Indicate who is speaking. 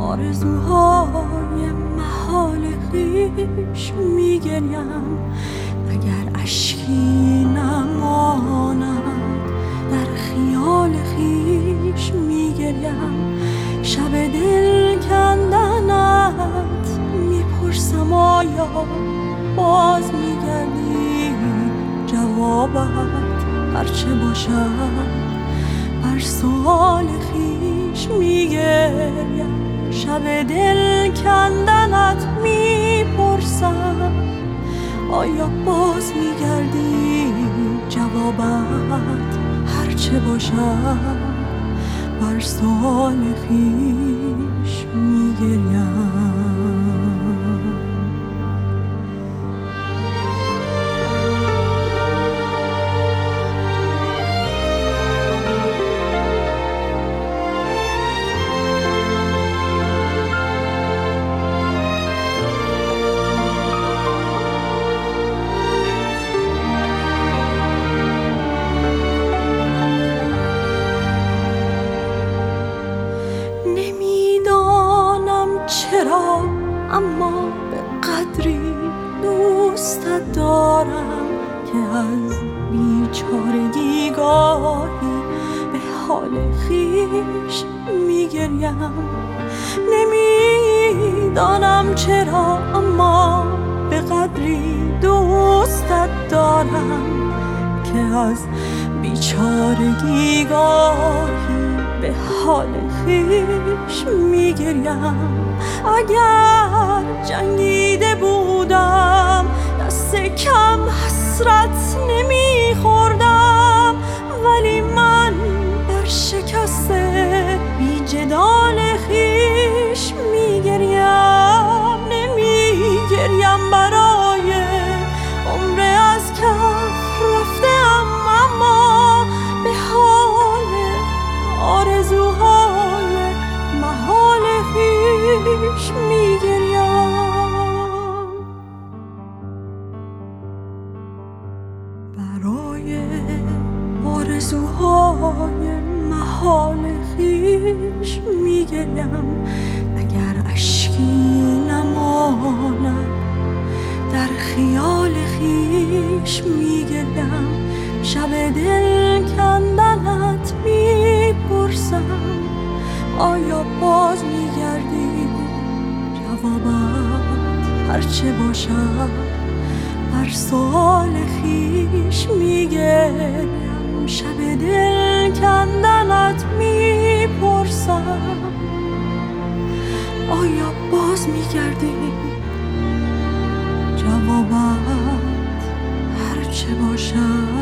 Speaker 1: آرزوهای محال خویش میگریم، اگر اشکی نماند در خیال خویش میگریم. شب دل کندنت میپرسم آیا باز میگردی؟ جوابت هرچه باشد بر سؤال خویش میگریم. شب دل کندنت میپرسم آیا باز میگردی؟ جوابت هرچه باشد بر سؤال خویش میگریم. چرا اما به قدری دوستت دارم که از بیچارگی گاهی به حال خویش میگریم. نمیدانم چرا اما به قدری دوستت دارم که از بیچارگی گاهی به حال خویش میگریم. اگر جنگیده بودم دست کم حسرت نمیخوردم، ولی من بر شکست بی جدال خویش میگریم. نمیگریم برای عمر از کف رفتم، اما به حال آرزوهای محال خویش میگریم. برای آرزوهای محال خویش میگریم. اگر اشکی نماند در خیال خویش میگریم. شب دل کندنت میپرسم آیا باز میگردی؟ جوابت هرچه باشد بر سؤال خویش میگریم. شب دل کندنت میپرسم آیا باز میگردی؟ جوابت هرچه باشد